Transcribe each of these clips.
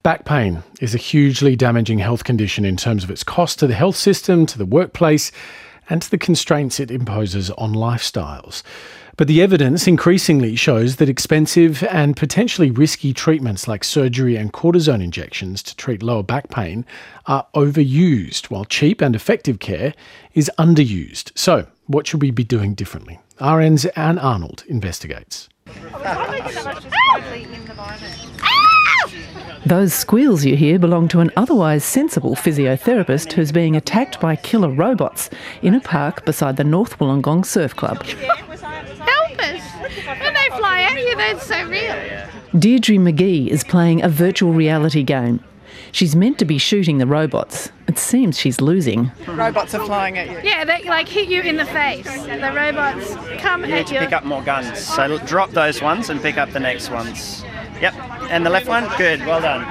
Back pain is a hugely damaging health condition in terms of its cost to the health system, to the workplace, and to the constraints it imposes on lifestyles. But the evidence increasingly shows that expensive and potentially risky treatments like surgery and cortisone injections to treat lower back pain are overused, while cheap and effective care is underused. So, what should we be doing differently? RN's Anne Arnold investigates. Those squeals you hear belong to an otherwise sensible physiotherapist who's being attacked by killer robots in a park beside the North Wollongong Surf Club. Help us! When they fly at you, that's so real. Deirdre McGee is playing a virtual reality game. She's meant to be shooting the robots. It seems she's losing. Robots are flying at you. Yeah, they hit you in the face. The robots come You need at to you. pick up more guns. So drop those ones and pick up the next ones. Yep. And the left one? Good. Well done.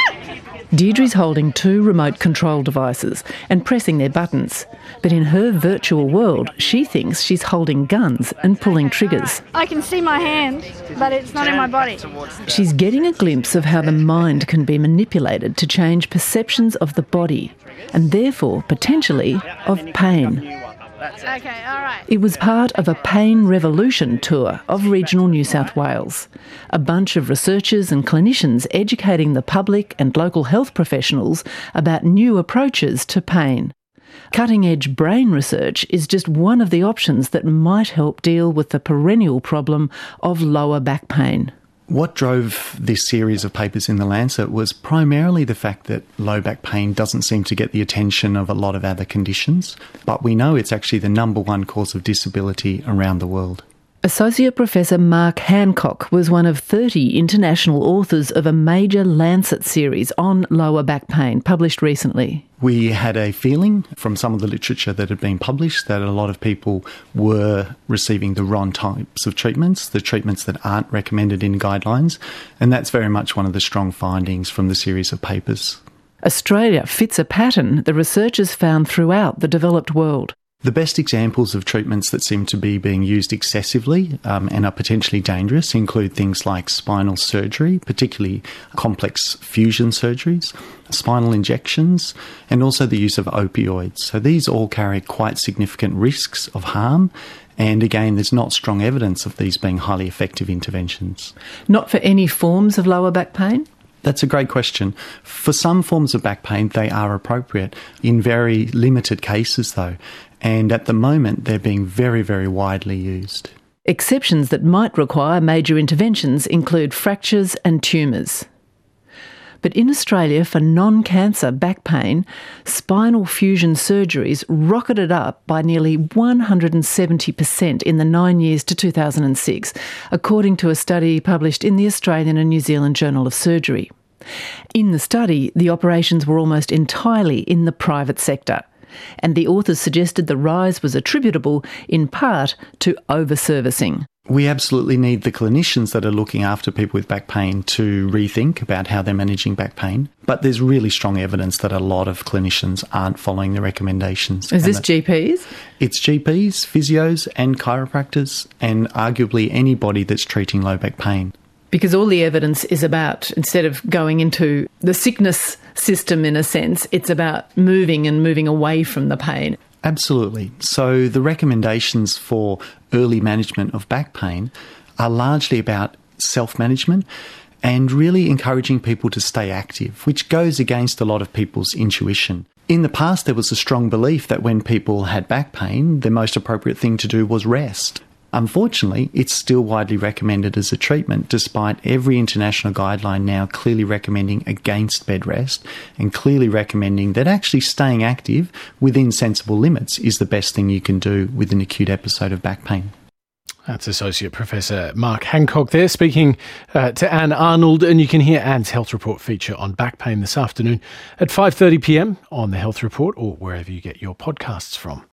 Deirdre's holding 2 remote control devices and pressing their buttons. But in her virtual world, she thinks she's holding guns and pulling triggers. I can see my hand, but it's not in my body. She's getting a glimpse of how the mind can be manipulated to change perceptions of the body and therefore, potentially, of pain. Okay, all right. It was part of a Pain Revolution tour of regional New South Wales. A bunch of researchers and clinicians educating the public and local health professionals about new approaches to pain. Cutting-edge brain research is just one of the options that might help deal with the perennial problem of lower back pain. What drove this series of papers in The Lancet was primarily the fact that low back pain doesn't seem to get the attention of a lot of other conditions, but we know it's actually the number 1 cause of disability around the world. Associate Professor Mark Hancock was one of 30 international authors of a major Lancet series on lower back pain, published recently. We had a feeling from some of the literature that had been published that a lot of people were receiving the wrong types of treatments, the treatments that aren't recommended in guidelines, and that's very much one of the strong findings from the series of papers. Australia fits a pattern the researchers found throughout the developed world. The best examples of treatments that seem to be being used excessively and are potentially dangerous include things like spinal surgery, particularly complex fusion surgeries, spinal injections, and also the use of opioids. So these all carry quite significant risks of harm, and again, there's not strong evidence of these being highly effective interventions. Not for any forms of lower back pain? That's a great question. For some forms of back pain, they are appropriate. In very limited cases, though. And at the moment, they're being very, very widely used. Exceptions that might require major interventions include fractures and tumours. But in Australia, for non-cancer back pain, spinal fusion surgeries rocketed up by nearly 170% in the 9 years to 2006, according to a study published in the Australian and New Zealand Journal of Surgery. In the study, the operations were almost entirely in the private sector, and the authors suggested the rise was attributable in part to over-servicing. We absolutely need the clinicians that are looking after people with back pain to rethink about how they're managing back pain. But there's really strong evidence that a lot of clinicians aren't following the recommendations. Is this GPs? It's GPs, physios and chiropractors, and arguably anybody that's treating low back pain. Because all the evidence is about, instead of going into the sickness system in a sense, it's about moving away from the pain. Absolutely. So the recommendations for early management of back pain are largely about self-management and really encouraging people to stay active, which goes against a lot of people's intuition. In the past, there was a strong belief that when people had back pain, the most appropriate thing to do was rest. Unfortunately, it's still widely recommended as a treatment, despite every international guideline now clearly recommending against bed rest and clearly recommending that actually staying active within sensible limits is the best thing you can do with an acute episode of back pain. That's Associate Professor Mark Hancock there speaking to Anne Arnold, and you can hear Anne's Health Report feature on back pain this afternoon at 5:30 p.m. on the Health Report or wherever you get your podcasts from.